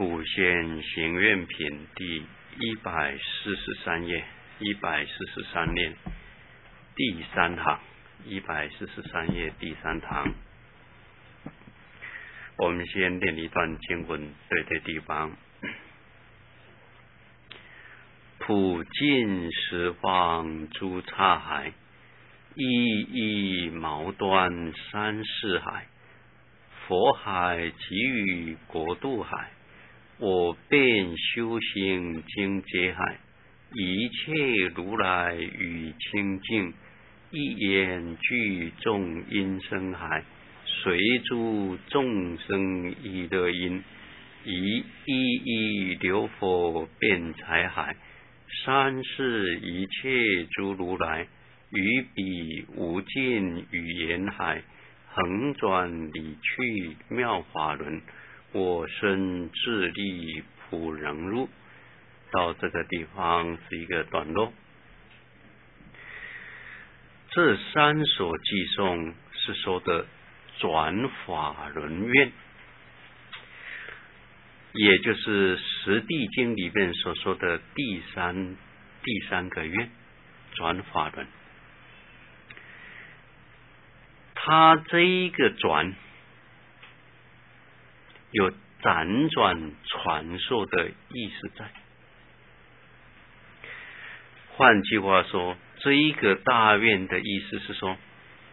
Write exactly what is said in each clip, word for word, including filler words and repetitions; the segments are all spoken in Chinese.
普贤行愿品第一百四十三页，一百四十三页第三行，一百四十三页第三行。我们先念一段经文对的地方。普尽十方诸刹海，一一毛端三世海，佛海给予国度海，我遍修行经劫海，一切如来与清净，一言具众因生海，随诸众生一乐因，一一一流佛遍财海，三世一切诸如来，于彼无尽语言海，横转理去妙法轮，我身自力普能入。到这个地方是一个段落。这三所寄颂是说的转法轮愿，也就是十地经里面所说的第三第三个愿，转法轮。它这一个转有辗转传授的意思在。换句话说，这一个大愿的意思是说，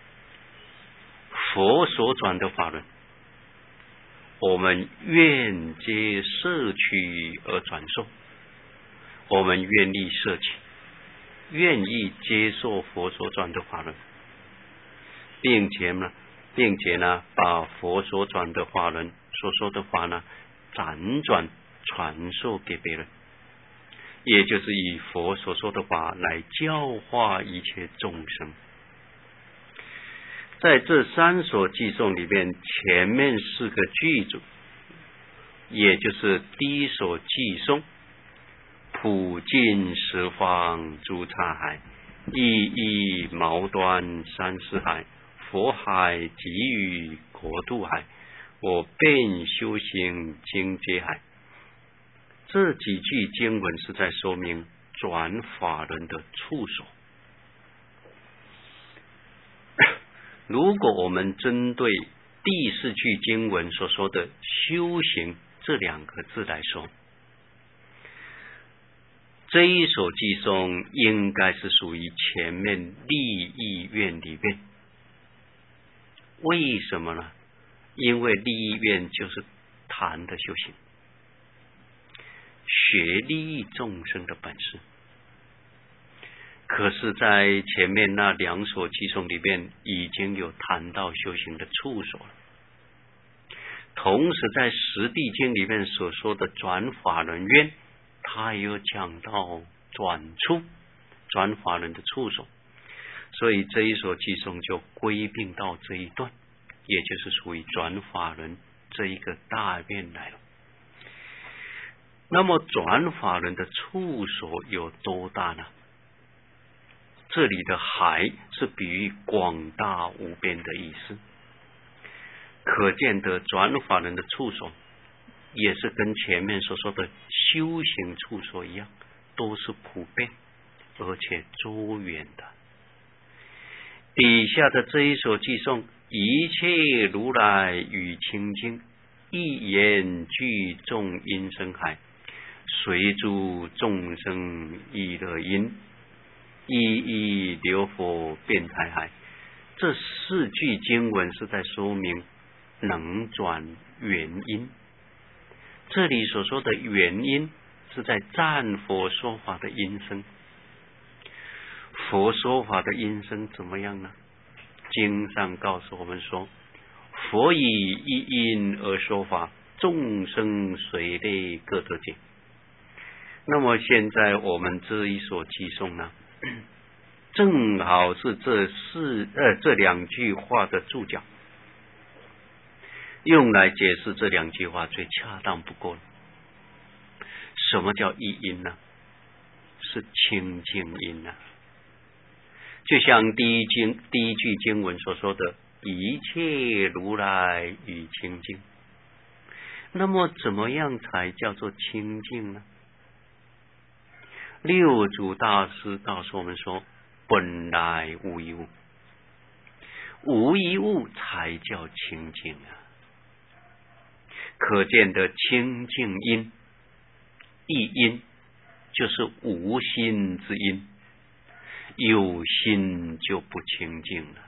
佛所转的法轮，我们愿接摄取而转授，我们愿意摄取，愿意接受佛所转的法轮，并且呢，并且呢，把佛所转的法轮所说的话呢，辗转传授给别人，也就是以佛所说的话来教化一切众生。在这三所寄颂里面，前面四个句子，也就是第一所寄颂，普尽十方诸刹海，一一毛端三世海，佛海给予国度海，我遍修行经劫海。这几句经文是在说明转法轮的处所。如果我们针对第四句经文所说的修行这两个字来说，这一首寄颂应该是属于前面利益愿里面。为什么呢？因为利益愿就是谈的修行，学利益众生的本事。可是在前面那两所寄颂里面已经有谈到修行的处所了。同时在十地经里面所说的转法轮愿，他也有讲到转处，转法轮的处所，所以这一所寄颂就归并到这一段，也就是属于转法轮这一个大愿来了。那么转法轮的处所有多大呢？这里的海是比喻广大无边的意思，可见的转法轮的处所也是跟前面所说的修行处所一样，都是普遍而且周远的。底下的这一首寄颂，一切如来与清净，一言具众因生海，随诸众生一乐因，一一流佛遍财海。这四句经文是在说明能转原因。这里所说的原因是在赞佛说法的音声。佛说法的音声怎么样呢？经上告诉我们说，佛以一因而说法，众生随类各得解。那么现在我们这一所寄颂呢，正好是这四呃这两句话的注脚，用来解释这两句话最恰当不过了。什么叫一因呢？是清净因啊。就像第一经第一句经文所说的，一切如来与清净。 那么怎么样才叫做清净呢？六祖大师告诉我们说，本来无一物，无一物才叫清净啊！可见的清净因，一因就是无心之因，有心就不清净了。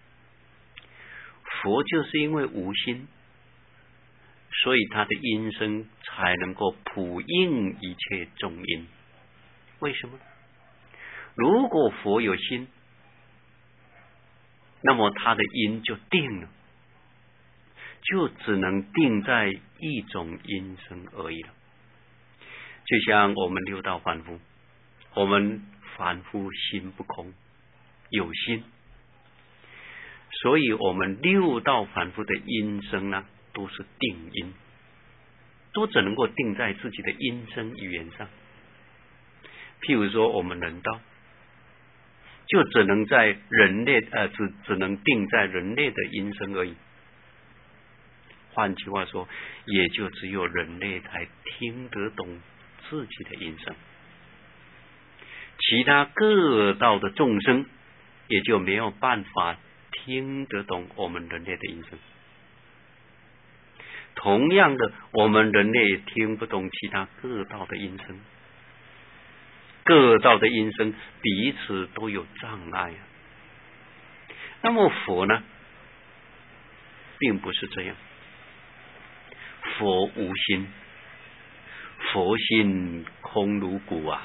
佛就是因为无心，所以他的音声才能够普应一切众因。为什么？如果佛有心，那么他的音就定了，就只能定在一种音声而已了。就像我们六道凡夫，我们凡夫心不空，有心，所以我们六道凡夫的音声呢，都是定音，都只能够定在自己的音声语言上。譬如说我们人道，就只能在人类呃，只只能定在人类的音声而已。换句话说，也就只有人类才听得懂自己的音声，其他各道的众生也就没有办法听得懂我们人类的音声。同样的，我们人类也听不懂其他各道的音声，各道的音声彼此都有障碍啊。那么佛呢，并不是这样。佛无心，佛心空如谷啊，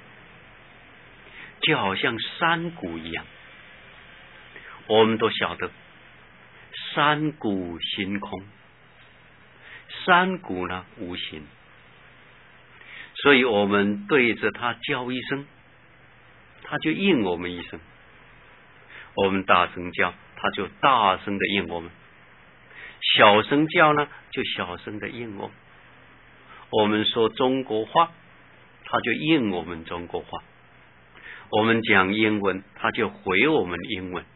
就好像山谷一样。我们都晓得，山谷心空，山谷呢无心，所以我们对着它叫一声，它就应我们一声；我们大声叫，它就大声的应我们；小声叫呢，就小声的应我们。我们说中国话，它就应我们中国话；我们讲英文，它就回我们英文。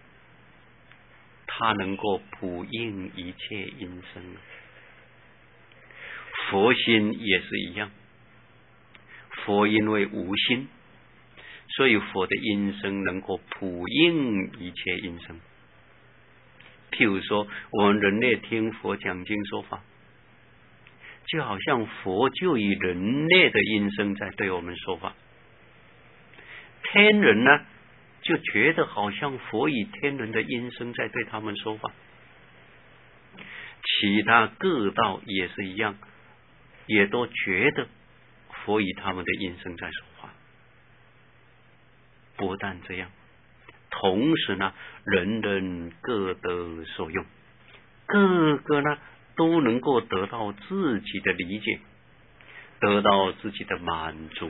它能够普应一切音声。佛心也是一样，佛因为无心，所以佛的音声能够普应一切音声。譬如说，我们人类听佛讲经说法，就好像佛就以人类的音声在对我们说法。天人呢，就觉得好像佛以天人的音声在对他们说法。其他各道也是一样，也都觉得佛以他们的音声在说话。不但这样，同时呢，人人各得所用，各个呢都能够得到自己的理解，得到自己的满足。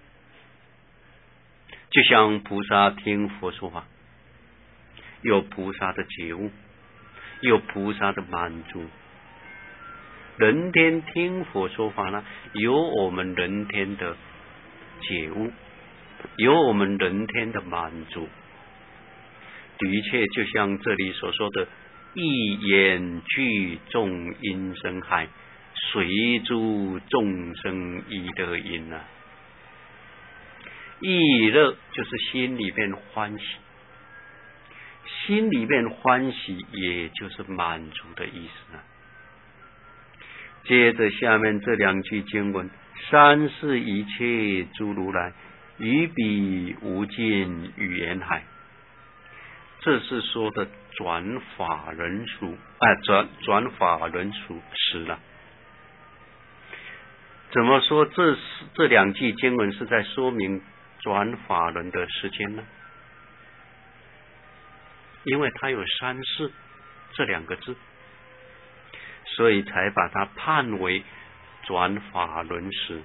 就像菩萨听佛说法，有菩萨的觉悟，有菩萨的满足。人天听佛说法呢，有我们人天的觉悟，有我们人天的满足。的确，就像这里所说的，一言具众音声海，随诸众生一乐音啊。意乐就是心里面欢喜，心里面欢喜也就是满足的意思啊。接着下面这两句经文，三世一切诸如来，于彼无尽语言海，这是说的转法轮数啊，转转法轮数时了。怎么说这这两句经文是在说明转法轮的时间呢？因为它有三世这两个字，所以才把它判为转法轮时。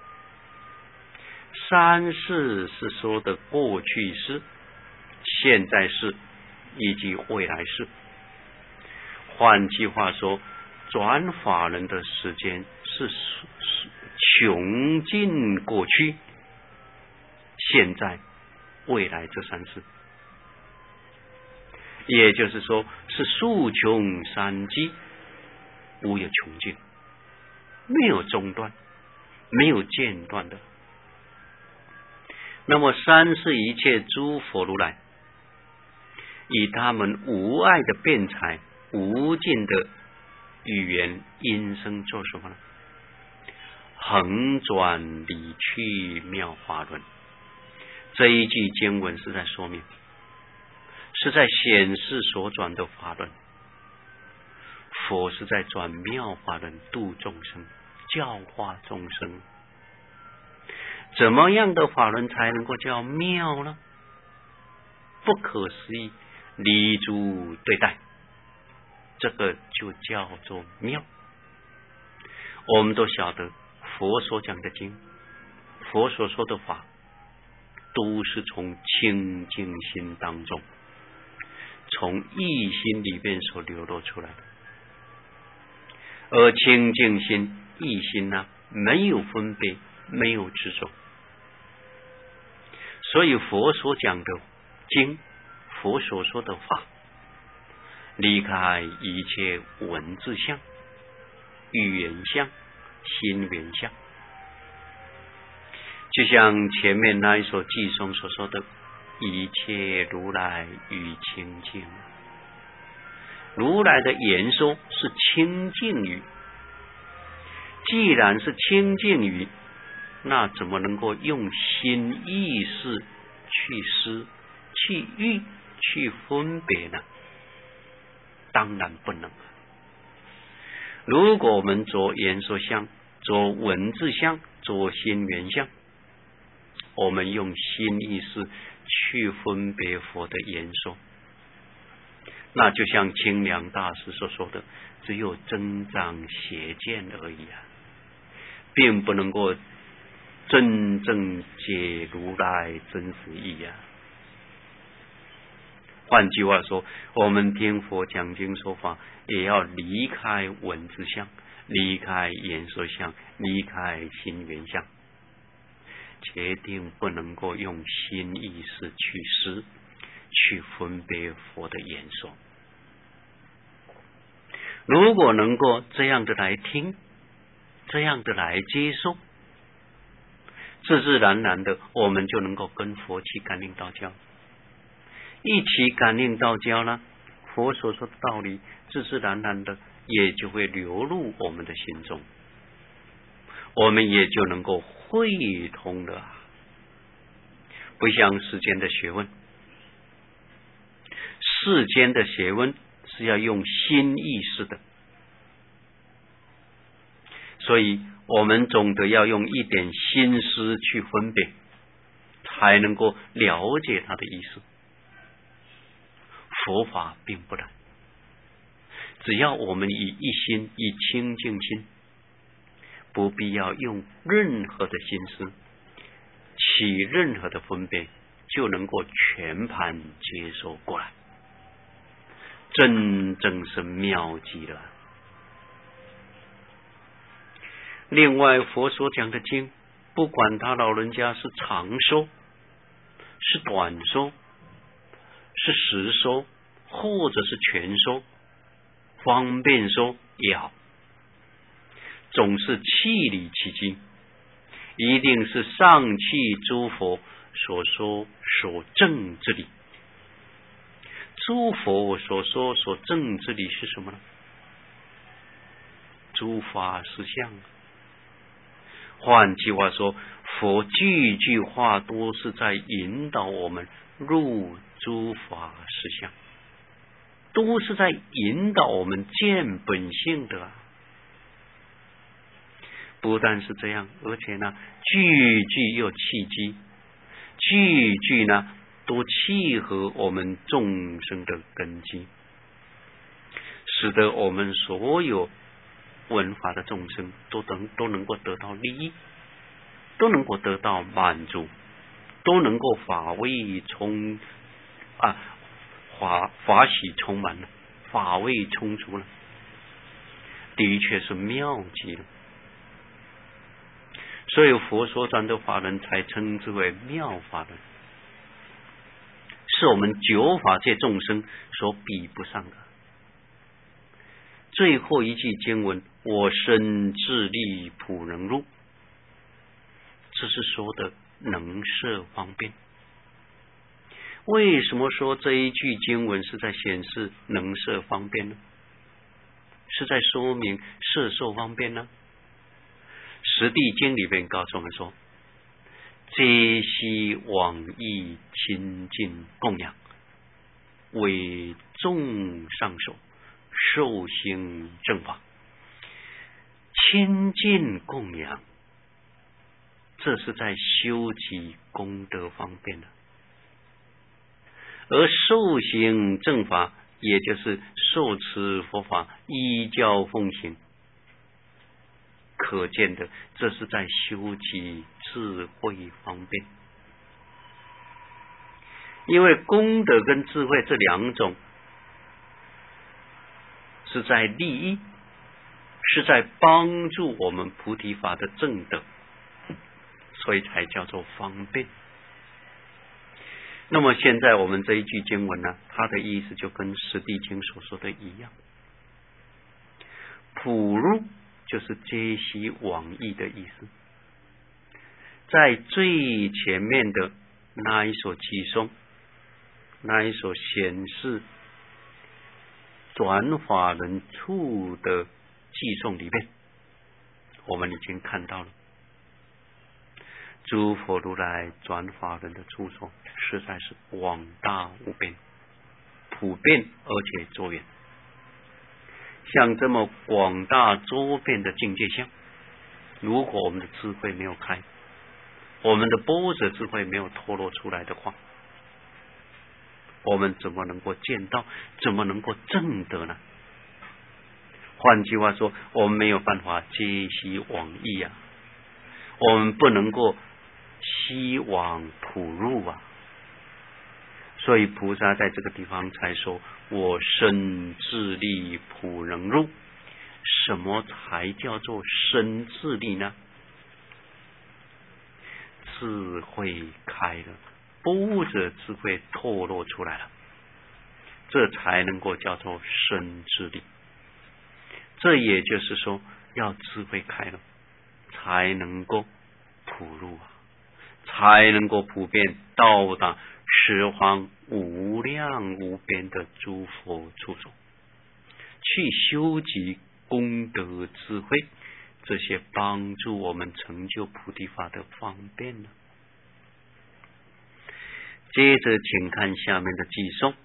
三世是说的过去式、现在式以及未来式。换句话说，转法轮的时间是穷尽过去、现在、未来这三世，也就是说是数穷三际，无有穷尽。 没有中断，没有间断的。那么三是一切诸佛如来，以他们无碍的辩才、无尽的语言音声做什么呢？横转理去妙法轮。这一句经文是在说明，是在显示所转的法轮。佛是在转妙法轮，度众生，教化众生。怎么样的法轮才能够叫妙呢？不可思议，理诸对待，这个就叫做妙。我们都晓得，佛所讲的经，佛所说的法，都是从清净心当中，从意心里边所流露出来的。而清净心、意心呢、啊，没有分别，没有执着。所以佛所讲的经，佛所说的法，离开一切文字相、语言相、心缘相。就像前面那一首偈颂所说的，一切如来语清净。如来的言说是清净语，既然是清净语，那怎么能够用心意识去思、去欲、去分别呢？当然不能。如果我们做言说相、做文字相、做心缘相，我们用心意识去分别佛的言说，那就像清凉大师所说的，只有增长邪见而已啊，并不能够真正解如来真实义啊。换句话说，我们听佛讲经说法，也要离开文字相，离开言说相，离开心缘相，决定不能够用心意识去思、去分别佛的言说。如果能够这样的来听，这样的来接受，自自然然的，我们就能够跟佛去感应道交。一起感应道交呢，佛所说的道理，自自然然的也就会流入我们的心中，我们也就能够会通了。不像世间的学问，世间的学问是要用心意识的，所以我们总得要用一点心思去分别，才能够了解它的意思。佛法并不难，只要我们以一心，以清净心，不必要用任何的心思起任何的分别，就能够全盘接受过来，真正是妙极了。另外，佛所讲的经，不管他老人家是长说、是短说、是实说，或者是全说、方便说也好，总是气理其经，一定是上契诸佛所说所证之理。诸佛所说所证之理是什么呢？诸法实相。换句话说，佛句句话都是在引导我们入诸法实相，都是在引导我们见本性的啊。不但是这样，而且呢，句句又契机，句句呢都契合我们众生的根基，使得我们所有闻法的众生都能都能够得到利益，都能够得到满足，都能够法味充啊法法喜充满了，法味充足了，的确是妙极了。所以佛所转的法轮才称之为妙法轮，是我们九法界众生所比不上的。最后一句经文， 我身智力普能入，这是说的能摄方便。为什么说这一句经文是在显示能摄方便呢？是在说明摄受方便呢？实地经里面告诉我们说，皆悉往诣亲近供养，为众上首，受行正法。亲近供养，这是在修集功德方便的。而受行正法，也就是受持佛法，依教奉行，可见的这是在修集智慧方便。因为功德跟智慧这两种是在利益，是在帮助我们菩提法的正德，所以才叫做方便。那么现在我们这一句经文呢，它的意思就跟实地经所说的一样，普入就是皆悉往诣的意思。在最前面的那一首偈颂，那一首显示转法轮处的偈颂里面，我们已经看到了诸佛如来转法轮的处所实在是广大无边，普遍而且周远。像这么广大周遍的境界相，如果我们的智慧没有开，我们的般若智慧没有透露出来的话，我们怎么能够见到，怎么能够证得呢？换句话说，我们没有办法皆悉往诣啊，我们不能够悉往普入啊。所以菩萨在这个地方才说，我身智力普能入。什么才叫做身智力呢？智慧开了，般若智慧透露出来了，这才能够叫做身智力。这也就是说，要智慧开了，才能够普入啊，才能够普遍到达十方无量无边的诸佛处所，去修集功德智慧，这些帮助我们成就菩提法的方便呢。接着请看下面的偈颂，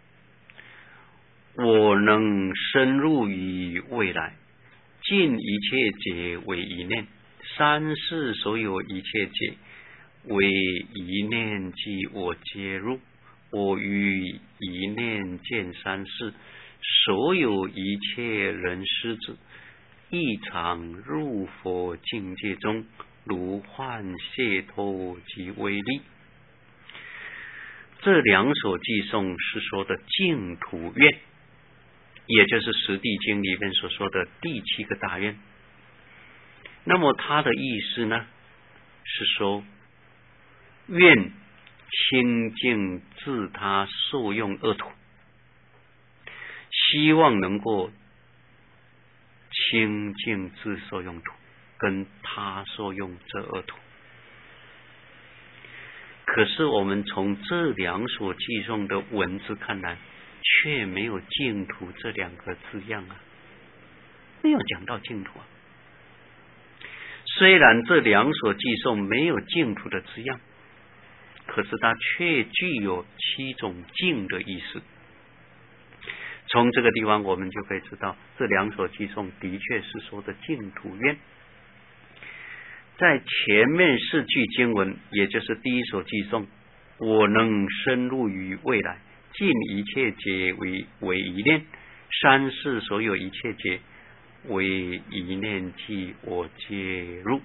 我能深入于未来，尽一切劫为一念，三世所有一切劫为一念即我皆入，我于一念见三世，所有一切人师子，一常入佛境界中，如幻解脱及威力。这两首偈颂是说的净土愿，也就是十地经里面所说的第七个大愿。那么它的意思呢，是说愿清净自他受用恶土，希望能够清净自受用土跟他受用这恶土。可是我们从这两所偈颂的文字看来，却没有净土这两个字样啊，没有讲到净土啊。虽然这两所偈颂没有净土的字样，可是它却具有七种净的意思。从这个地方我们就可以知道，这两所偈颂的确是说的净土愿。在前面四句经文，也就是第一首偈颂，我能深入于未来，尽一切劫为为一念，三世所有一切劫为一念即我皆入。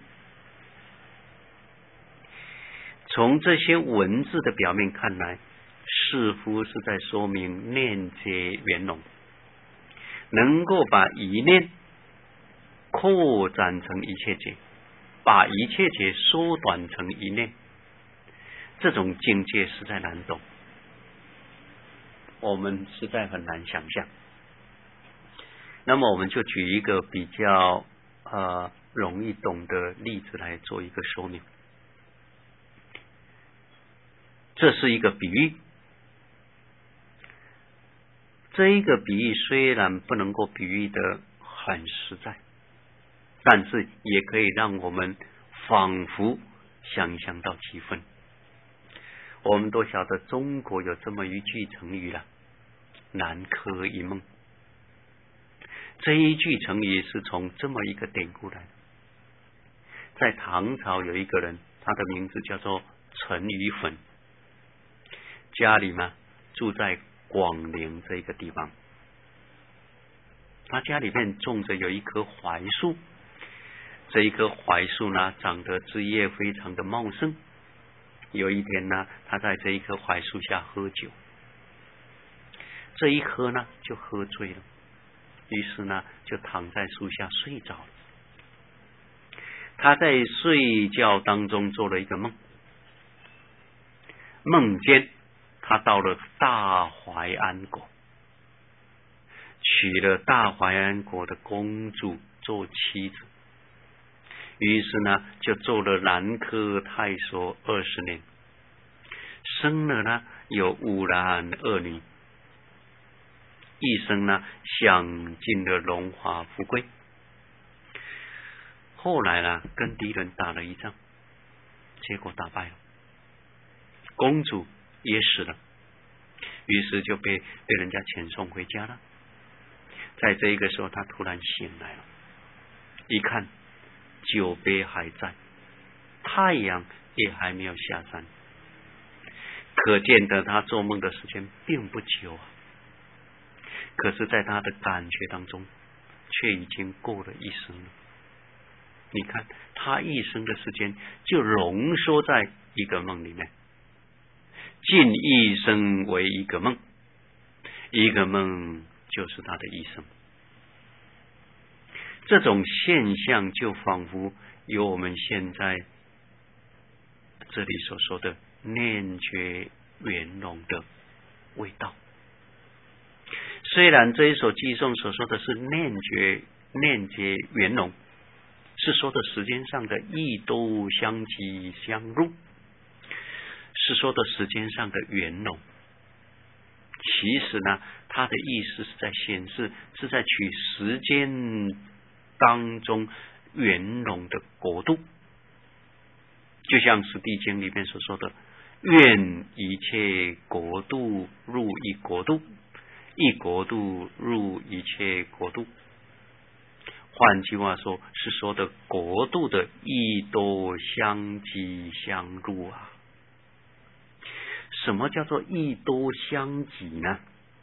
从这些文字的表面看来，似乎是在说明念劫圆融，能够把一念扩展成一切劫，把一切劫缩短成一念，这种境界实在难懂，我们实在很难想象。 那么我们就举一个比较呃容易懂的例子来做一个说明。这是一个比喻，这一个比喻虽然不能够比喻的很实在，但是也可以让我们仿佛想象到几分。我们都晓得中国有这么一句成语了，南柯一梦。这一句成语是从这么一个典故来的。在唐朝有一个人，他的名字叫做陈于粉，家里嘛住在广陵这一个地方。他家里面种着有一棵槐树，这一棵槐树呢长得枝叶非常的茂盛。有一天呢，他在这一棵槐树下喝酒，这一喝呢就喝醉了，于是呢就躺在树下睡着了。他在睡觉当中做了一个梦，梦见他到了大淮安国，娶了大淮安国的公主做妻子，于是呢就做了南柯太守二十年，生了呢有五男二女，一生呢享尽了荣华富贵。后来呢跟敌人打了一仗，结果打败了，公主也死了，于是就被被人家遣送回家了。在这一个时候，他突然醒来了，一看酒杯还在，太阳也还没有下山，可见得他做梦的时间并不久啊。可是在他的感觉当中，却已经过了一生了。你看他一生的时间就浓缩在一个梦里面，尽一生为一个梦，一个梦就是他的一生。这种现象就仿佛有我们现在这里所说的念觉圆融的味道。虽然这一首偈颂所说的是念觉念觉圆融，是说的时间上的异都相即相入，是说的时间上的圆融。其实呢，它的意思是在显示，是在取时间当中圆融的国度。就像《史地经》里面所说的，愿一切国度入一国度，一国度入一切国度。换句话说，是说的国度的异都相即相入啊。什么叫做异都相即呢？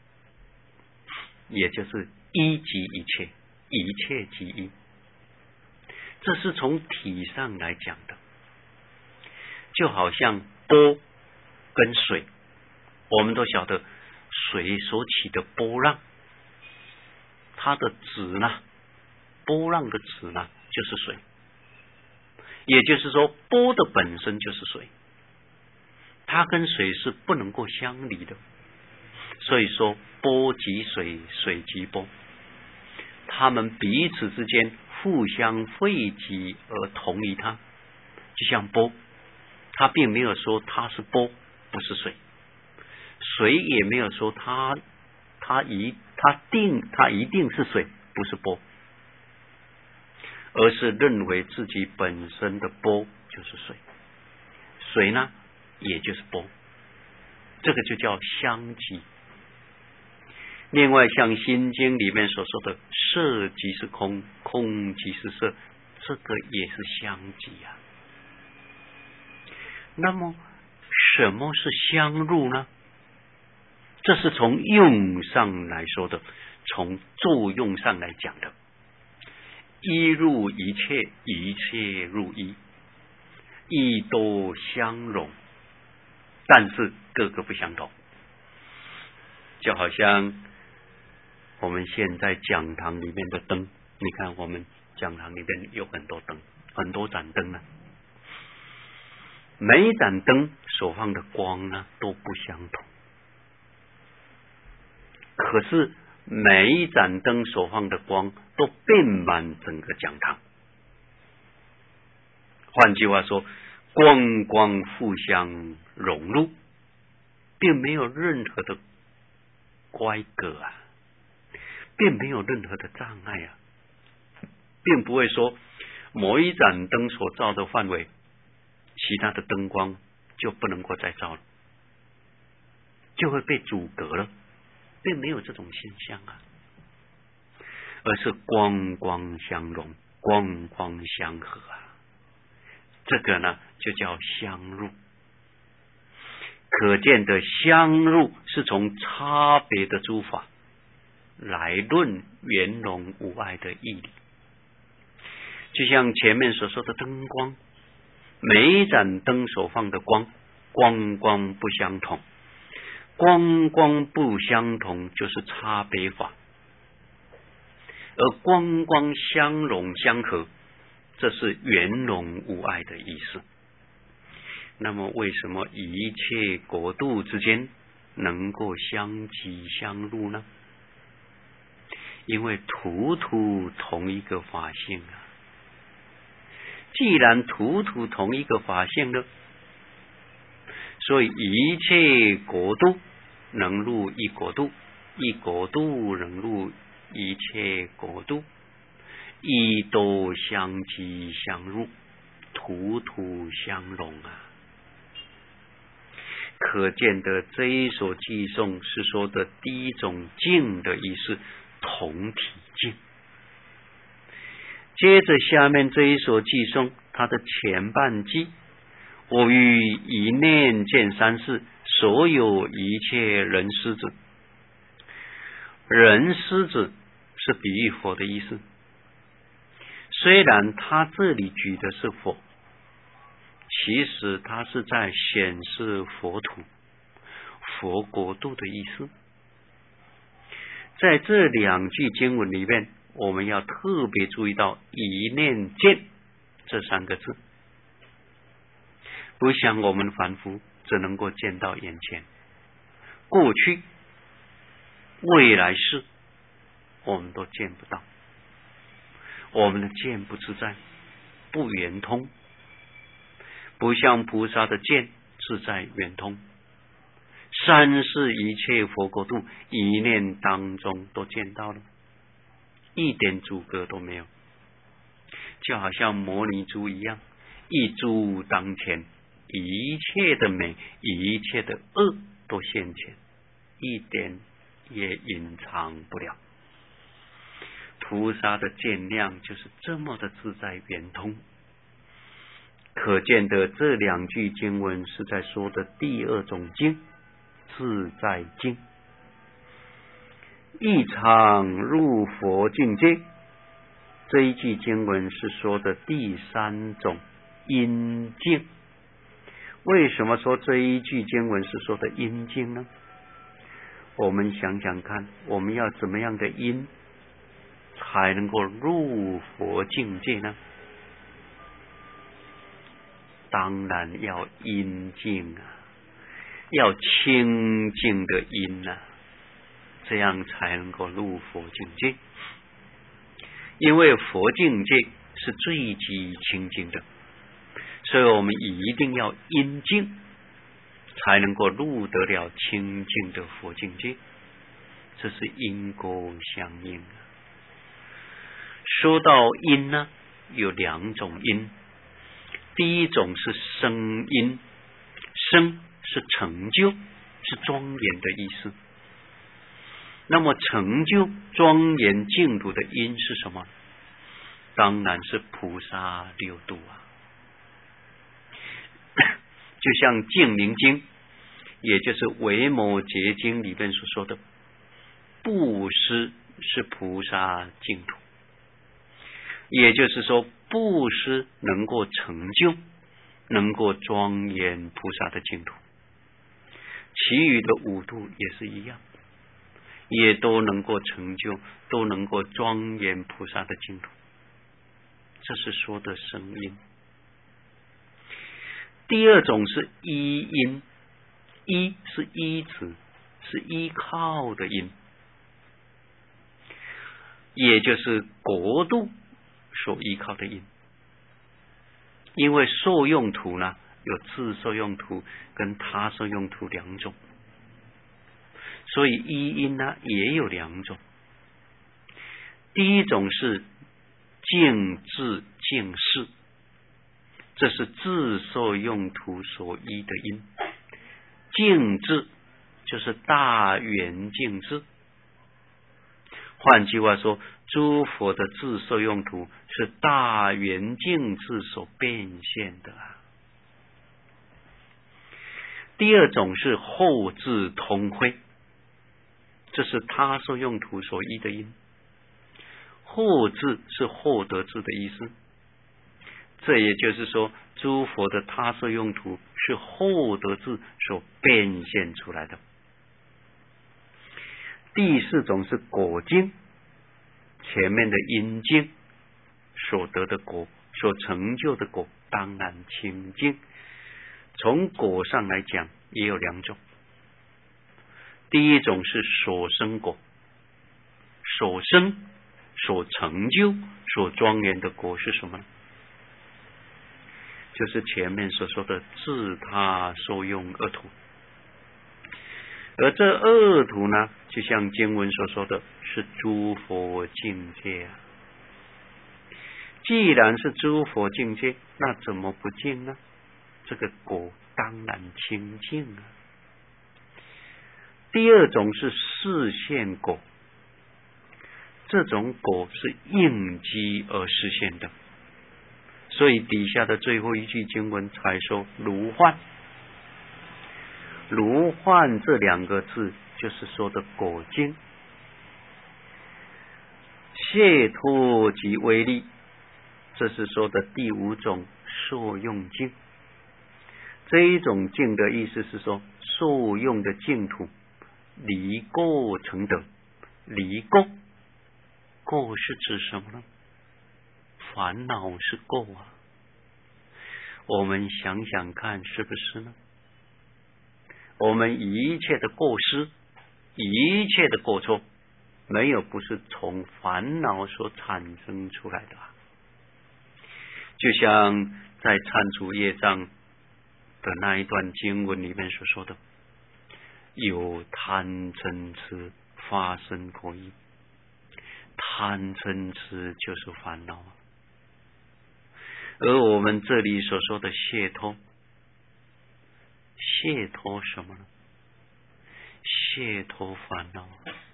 也就是一即一切，一切即一。这是从体上来讲的，就好像波跟水，我们都晓得水所起的波浪，它的值呢，波浪的值呢就是水，也就是说波的本身就是水，它跟水是不能够相离的。所以说波即水，水即波，它们彼此之间互相汇集而同于它。就像波，它并没有说它是波不是水，水也没有说它它一它定它一定是水不是波，而是认为自己本身的波就是水，水呢也就是波，这个就叫相即。另外像《心经》里面所说的色即是空，空即是色，这个也是相即啊。那么什么是相入呢？这是从用上来说的，从作用上来讲的。一入一切，一切入一，一都相融，但是各个不相同。就好像我们现在讲堂里面的灯，你看我们讲堂里面有很多灯，很多盏灯呢，每一盏灯所放的光呢都不相同，可是每一盏灯所放的光都遍满整个讲堂。换句话说，光光互相融入，并没有任何的乖隔啊，并没有任何的障碍啊，并不会说某一盏灯所照的范围，其他的灯光就不能够再照了，就会被阻隔了，并没有这种现象啊，而是光光相融，光光相合啊，这个呢就叫相入。可见的相入是从差别的诸法来论圆融无碍的义理。就像前面所说的灯光，每一盏灯所放的光，光光不相同，光光不相同就是差别法，而光光相融相合，这是圆融无碍的意思。那么为什么一切国度之间能够相即相入呢？因为图图同一个法性啊。既然图图同一个法性呢，所以一切国度能入一国度，一国度能入一切国度，亦都相即相入，图图相融啊。可见的这一所偈颂是说的第一种境的意思，同体境。接着下面这一所偈颂，它的前半句，我于一念见三世，所有一切人师子。人师子是比喻佛的意思，虽然他这里举的是佛，其实它是在显示佛土、佛国度的意思。在这两句经文里面，我们要特别注意到一念见这三个字，不像我们凡夫只能够见到眼前，过去、未来世我们都见不到，我们的见不自在，不圆通，不像菩萨的见自在圆通，三世一切佛国度一念当中都见到了，一点阻隔都没有，就好像摩尼珠一样，一珠当前，一切的美，一切的恶都现前，一点也隐藏不了。菩萨的见量就是这么的自在圆通。可见的这两句经文是在说的第二种境，自在境。一场入佛境界，这一句经文是说的第三种阴境。为什么说这一句经文是说的阴境呢？我们想想看，我们要怎么样的阴才能够入佛境界呢？当然要阴净啊，要清净的阴啊，这样才能够入佛境界。因为佛境界是最极清净的，所以我们一定要阴净，才能够入得了清净的佛境界。这是因果相应啊。说到因呢，有两种因。第一种是声音，声是成就，是庄严的意思。那么成就庄严净土的因是什么？当然是菩萨六度啊。就像净明经，也就是维摩诘经里面所说的，布施是菩萨净土。也就是说，布施能够成就，能够庄严菩萨的净土。其余的五度也是一样，也都能够成就，都能够庄严菩萨的净土。这是说的声音。第二种是依因，依是依止，是依靠的因。 也就是国度所依靠的因。因为受用途呢，有自受用途跟他受用途两种，所以依因呢也有两种。第一种是静智静事，这是自受用途所依的因。静智就是大圆净智，换句话说，诸佛的自受用途是大圆净智所变现的啊。第二种是后智通会，这是他受用途所依的因。后智是后得智的意思，这也就是说，诸佛的他受用途是后得智所变现出来的。第四种是果境，前面的因境所得的果，所成就的果当然清净。从果上来讲也有两种，第一种是所生果，所生所成就所庄严的果是什么呢？就是前面所说的自他受用二土。而这二土呢，就像经文所说的是诸佛境界啊。既然是诸佛境界，那怎么不净呢？这个果当然清净啊。第二种是示现果，这种果是应机而实现的，所以底下的最后一句经文才说如幻。如幻这两个字就是说的果境。解脱及威力，这是说的第五种受用境。这一种境的意思是说，受用的净土离垢成德。离垢，垢是指什么呢？烦恼是垢啊。我们想想看，是不是呢？我们一切的过失，一切的过错，没有不是从烦恼所产生出来的啊。就像在忏除业障的那一段经文里面所说的，有贪嗔痴发生过一，贪嗔痴就是烦恼啊。而我们这里所说的解脱，解脱什么呢？解脱烦恼，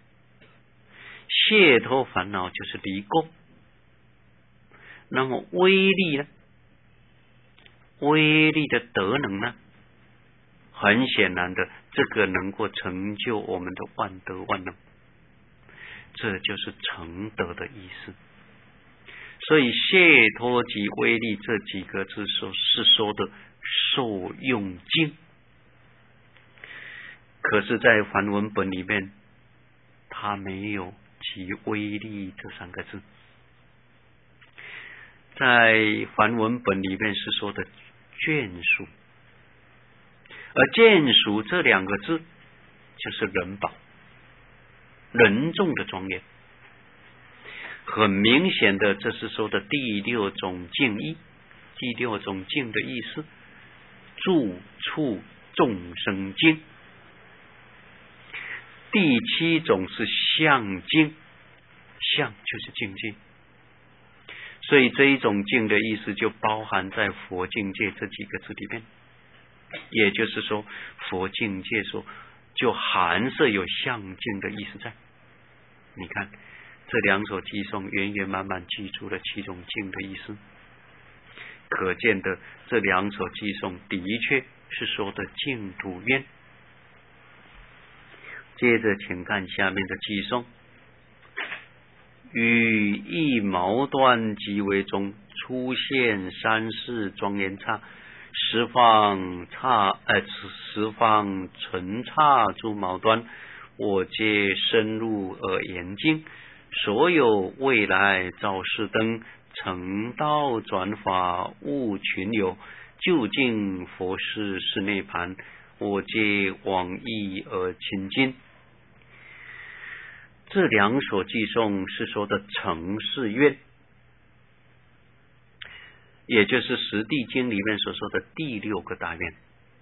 解脱烦恼就是离垢。那么威力呢？威力的德能呢？很显然的，这个能够成就我们的万德万能，这就是成德的意思。所以解脱及威力这几个字说是说的受用境，可是在梵文本里面它没有及威力这三个字。在梵文本里面是说的眷属，而眷属这两个字就是人宝，人众的庄严。很明显的，这是说的第六种境义，第六种境的意思，住处众生境。第七种是相境，相就是境界，所以这一种境的意思就包含在佛境界这几个字里面。也就是说，佛境界说就含摄有相境的意思在。你看这两首偈颂圆圆满满记住了七种境的意思，可见的这两首偈颂的确是说的净土愿。接着请看下面的偈颂，与一毛端即为中，出现三世庄严刹，十方刹呃十方存刹诸毛端，我皆深入而严净，所有未来照世灯，成道转法悟群有，究竟佛事是涅槃，我皆往诣而亲近。 这两所寄送是说的成事愿，也就是十地经里面所说的第六个大愿。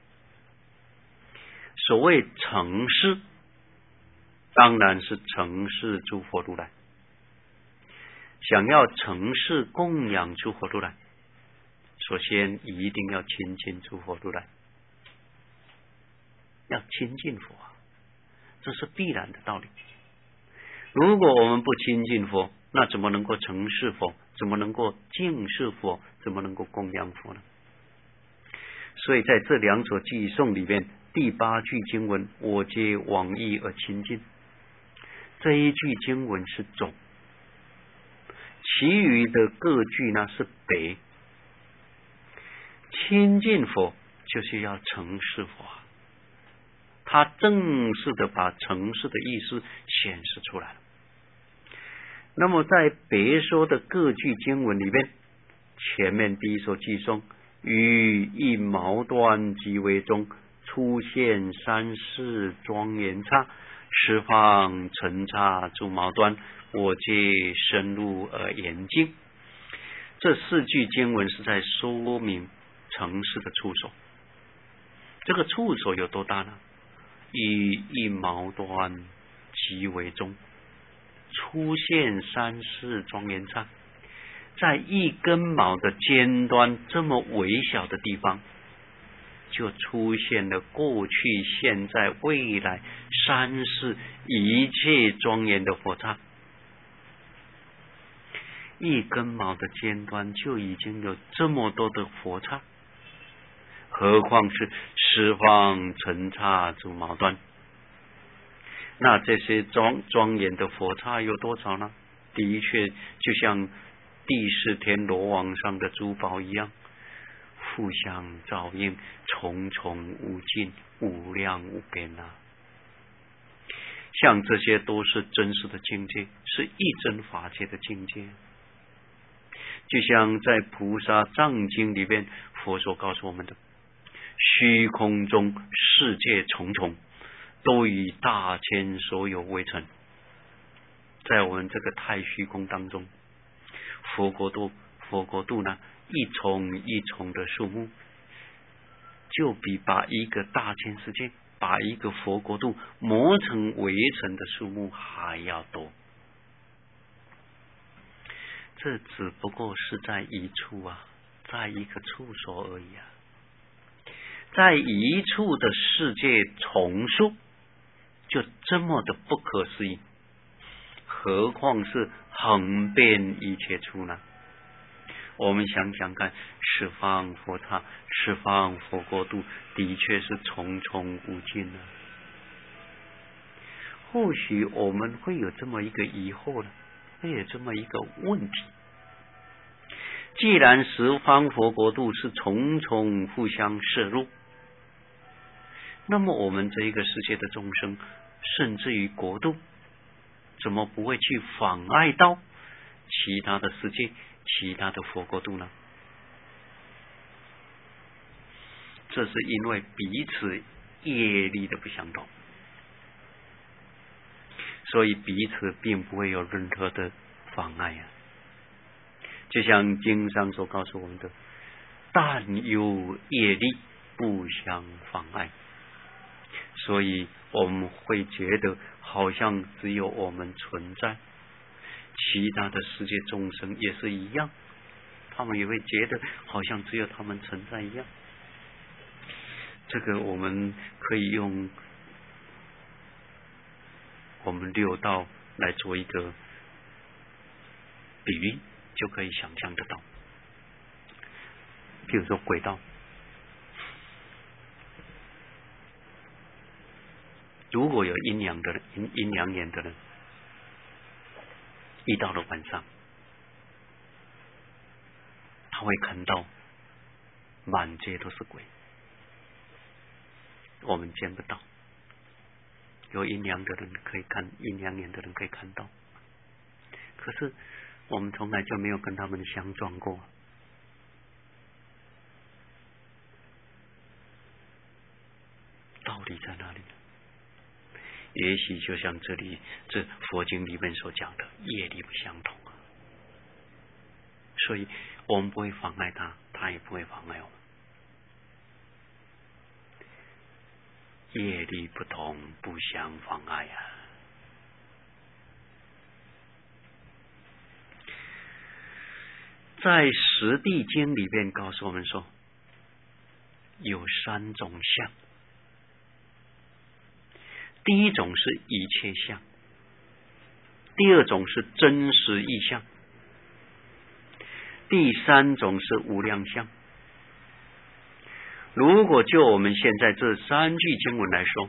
所谓成事，当然是成事诸佛如来。想要成事供养诸佛如来，首先一定要亲近诸佛如来，要亲近佛，这是必然的道理。如果我们不亲近佛，那怎么能够成事佛？怎么能够敬事佛？怎么能够供养佛呢？所以在这两所寄送里面，第八句经文我皆往诣而亲近，这一句经文是总，其余的各句呢是北。亲近佛就是要成事佛，他正式的把成事的意思显示出来了。那么在别说的各句经文里面，前面第一所寄送于一毛端即为中，出现三世庄严刹，十方尘刹诸毛端，我皆深入而严净。这四句经文是在说明成事的处所。这个处所有多大呢？以一毛端即为中，出现三世庄严刹，在一根毛的尖端这么微小的地方，就出现了过去、现在、未来三世一切庄严的佛刹。一根毛的尖端就已经有这么多的佛刹，何况是十方尘刹诸毛端。那这些庄庄严的佛刹有多少呢？的确就像第四天罗网上的珠宝一样，互相照应，重重无尽，无量无边啊！像这些都是真实的境界，是一真法界的境界。就像在菩萨藏经里面，佛所告诉我们的，虚空中世界重重，都以大千所有为成。在我们这个太虚空当中，佛国度佛国度呢，一重一重的数目，就比把一个大千世界，把一个佛国度磨成围城的数目还要多。这只不过是在一处啊，在一个处所而已啊，在一处的世界重数就这么的不可思议，何况是横遍一切处呢？我们想想看，十方佛刹、十方佛国度的确是重重无尽啊。或许我们会有这么一个疑惑了，会有这么一个问题：既然十方佛国度是重重互相摄入，那么我们这一个世界的众生，甚至于国度，怎么不会去妨碍到其他的世界、其他的佛国度呢？这是因为彼此业力的不相同，所以彼此并不会有任何的妨碍啊。就像经上所告诉我们的，但有业力不相妨碍，所以我们会觉得好像只有我们存在，其他的世界众生也是一样，他们也会觉得好像只有他们存在一样。这个我们可以用我们六道来做一个比喻，就可以想象得到。比如说轨道，如果有阴阳的人，阴阴阳眼的人，一到了晚上，他会看到满街都是鬼，我们见不到。有阴阳的人可以看，阴阳眼的人可以看到，可是我们从来就没有跟他们相撞过。道理在哪里？ 也许就像这里这佛经里面所讲的，业力不相同啊，所以我们不会妨碍他，他也不会妨碍我们。业力不同，不相妨碍啊。在《十地经》里边告诉我们说，有三种相。第一种是一切相，第二种是真实义相，第三种是无量相。如果就我们现在这三句经文来说，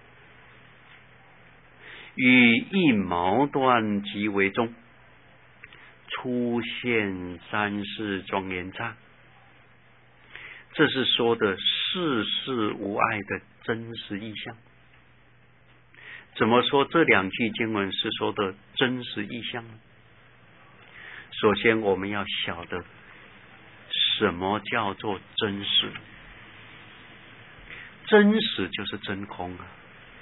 与一毛断即为中，出现三世庄严刹，这是说的世事无碍的真实义相。怎么说这两句经文是说的真实义相呢？首先我们要晓得什么叫做真实。真实就是真空啊。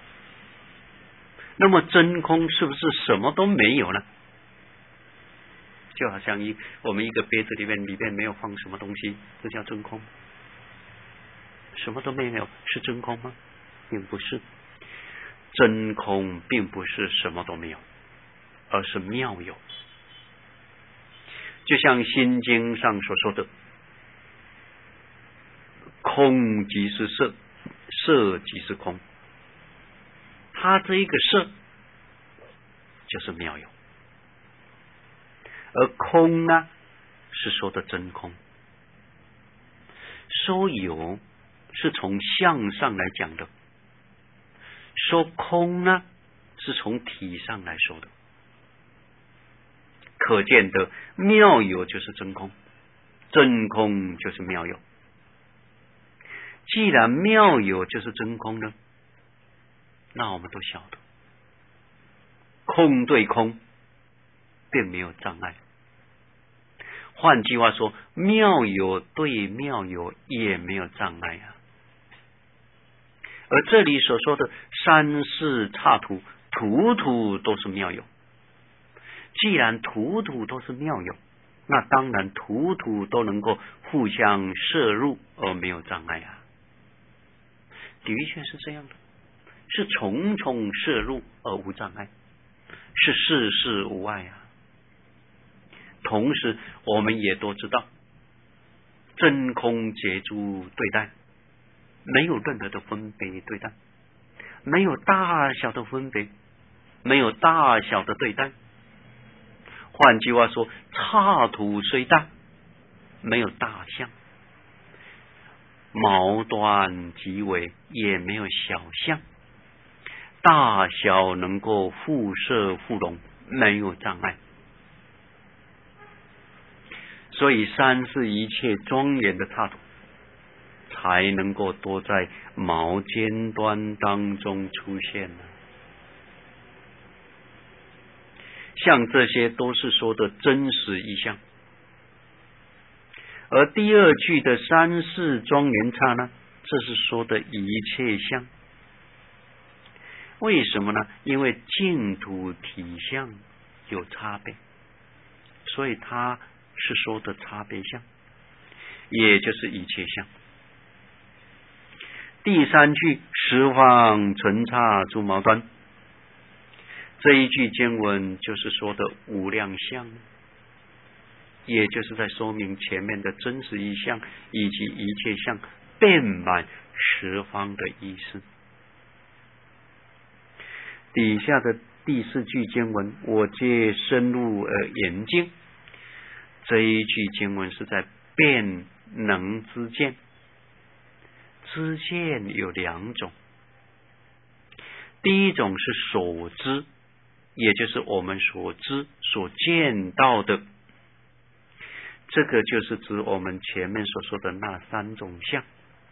那么真空是不是什么都没有呢？就好像一我们一个杯子里面里面没有放什么东西，这叫真空。什么都没有是真空吗？并不是。真空并不是什么都没有，而是妙有。就像心经上所说的，空即是色，色即是空。它这一个色就是妙有，而空呢是说的真空。说有是从相上来讲的，说空呢是从体上来说的。可见的妙有就是真空，真空就是妙有。既然妙有就是真空呢，那我们都晓得空对空并没有障碍。换句话说，妙有对妙有也没有障碍啊。而这里所说的三世刹土，土土都是妙有。既然土土都是妙有，那当然土土都能够互相摄入而没有障碍啊。的确是这样的，是重重摄入而无障碍，是事事无碍啊。同时我们也都知道，真空皆诸对待，没有任何的分别对待，没有大小的分别，没有大小的对待。换句话说，刹土虽大，没有大相；毛断即为，也没有小相。大小能够互摄互容，没有障碍。所以三世一切庄严的刹土，才能够多在毛尖端当中出现呢。像这些都是说的真实意象。而第二句的三世庄严刹呢，这是说的一切相。为什么呢？因为净土体相有差别，所以它是说的差别相，也就是一切相。第三句十方尘刹诸毛端，这一句经文就是说的无量相，也就是在说明前面的真实意象以及一切相遍满十方的意思。底下的第四句经文，我皆深入而严净，这一句经文是在辩能知见。知见有两种，第一种是所知，也就是我们所知所见到的，这个就是指我们前面所说的那三种相。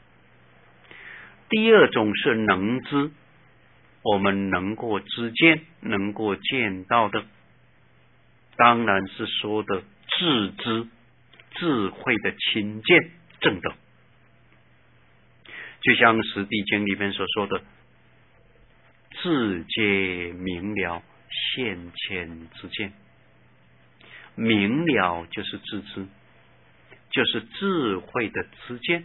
第二种是能知，我们能够知见能够见到的，当然是说的智知，智慧的亲见正德。就像《十地经》里面所说的， 自皆明了，现前之见。明了就是自知，就是智慧的知见，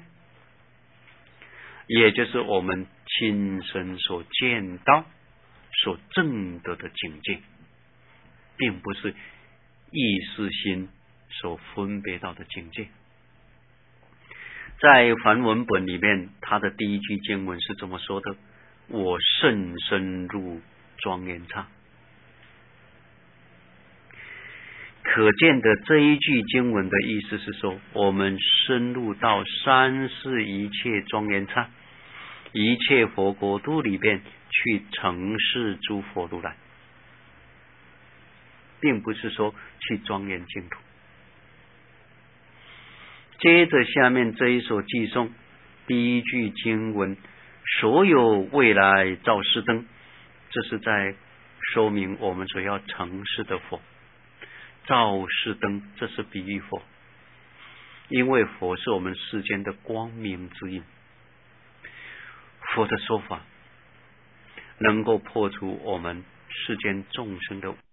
也就是我们亲身所见到、所证得的境界，并不是意识心所分别到的境界。在梵文本里面，它的第一句经文是这么说的：我甚深入庄严刹。可见的这一句经文的意思是说，我们深入到三世一切庄严刹，一切佛国度里边去承事诸佛如来，并不是说去庄严净土。接着下面这一首偈颂，第一句经文，所有未来照世灯，这是在说明我们所要承事的佛。照世灯，这是比喻佛，因为佛是我们世间的光明之印，佛的说法能够破除我们世间众生的